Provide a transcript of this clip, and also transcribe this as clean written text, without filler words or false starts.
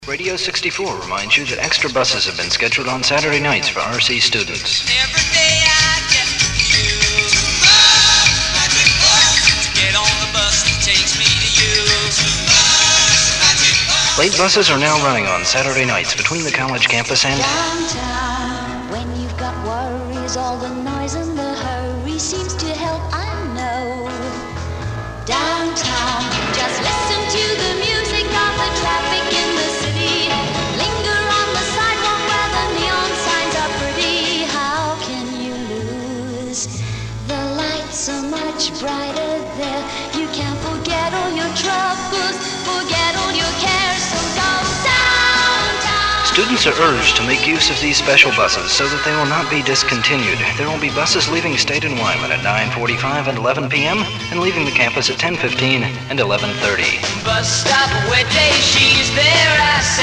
Radio 64 reminds you that extra buses have been scheduled on Saturday nights for RC students. Every day I get confused. Magic bus. To get on the bus that takes me to you. Magic bus. Late buses are now running on Saturday nights between the college campus and downtown. When you've got worries, all the noise and the hurry seems to help, I know. Downtown, just listen to the music of the traffic in the city. Linger on the sidewalk where the neon signs are pretty. How can you lose? The lights are much brighter there. You can't forget all your troubles, forget all your cares, so go downtown. students are urged to make use of these special buses so that they will not be discontinued. There will be buses leaving State and Wyman at 9:45 and 11 p.m. and leaving the campus at 10:15 and 11:30. Bus stop where day she's there, I say.